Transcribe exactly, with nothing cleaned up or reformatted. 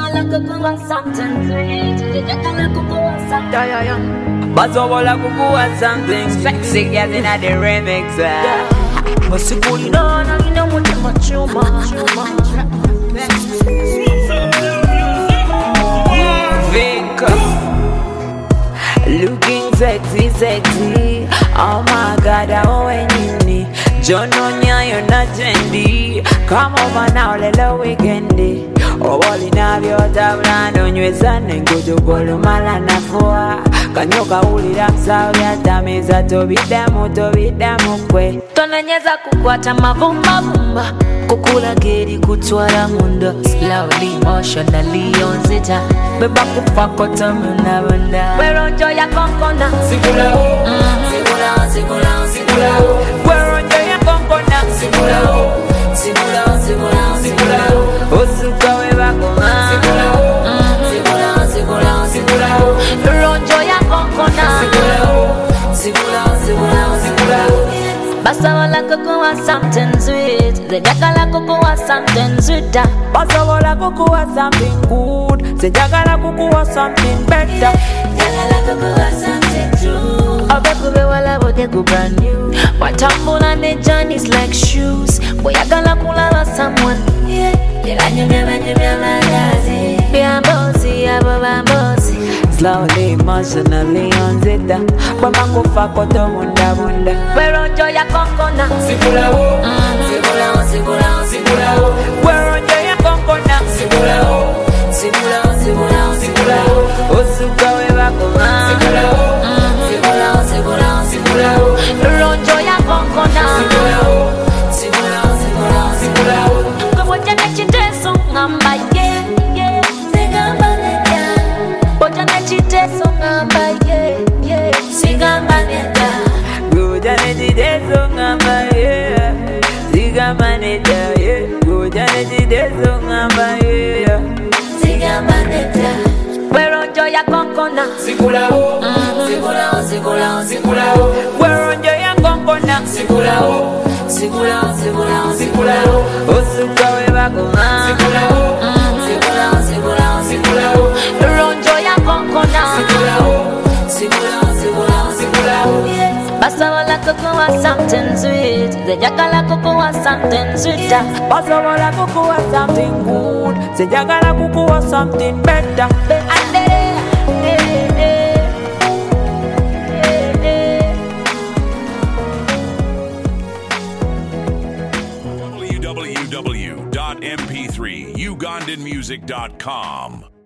Basobola kukuwa something sweet. Sijagala kukuwa something. Yeah, yeah, yeah. Basobola kukuwa something sexy, girl in the remix. Basikulina nina mutima chuma. Vika, looking sexy, sexy. Oh my God, how when you need Jono nyayo na jendi. Come over now, lelo weekendi. Oboli na byota blando nyweza nengojo golo mala na foa. Kanyoka ulira msawi atamiza tobidamu tobidamu kwe. Tonanyeza kukwata mavumba vumba. Kukula geri kutwala munda. Slowly, emotionally onzita. Beba kufa kota muna bunda. Weronjo ya konkona. Sikula ho, sikula ho, sikula ho, sikula ho. Weronjo ya konkona. Sikula ho, sikula ho, sikula ho, sikula ho. Osuka weba koma. Sikula ho, sikula ho, sikula ho, sikula ho. Weronjo ya konkona. Sikula ho, sikula ho, sikula ho, sikula ho. Basobola kukuwa something sweet. Sijagala kukuwa something sweeter. Basobola kukuwa something good. Sijagala kukuwa something better. Sijagala kukuwa something true. Obekube wala bote ku brand new. Watambula ne journeys like shoes. Boyagala kulala someone. Yela nyumya nyumya magazi. Bambozi abo bambozi. Slowly, emotionally onzita. Bama kufa koto munda bunda. Weronjo ya konkona. Sikula ho, sikula ho, sikula ho, sikula ho. Weronjo ya konkona. Sikula ho, sikula ho, sikula ho, sikula ho. Osuka weba koma. Sikula ho, sikula ho, sikula ho, sikula ho. Weronjo ya konkona. Sikula ho, sikula ho, sikula ho, sikula ho. Kaboja na chiteso ngamba ye ye. Sigamba neta, Boja na chiteso ngamba ye ye. sigamba neta. Goja nejidezo ngamba yeah. Siga maneja yeah. Goja nejidezo ngamba yeah. Sigamba neta. Weronjo ya konkona. Sikula ho, sikula ho, sikula ho, sikula ho. Weronjo ya konkona. Sikula ho, sikula ho, sikula ho, sikula ho. Osuka weba koma. Sikula ho, sikula ho, sikula ho, sikula ho. Weronjo ya konkona. Sikula ho, sikula ho, sikula ho, sikula ho. Basobola kukuwa something sweet. Sijagala kukuwa something sweeter. Basobola kukuwa something good. Sijagala kukuwa something better. w w w dot m p three ugandan music dot com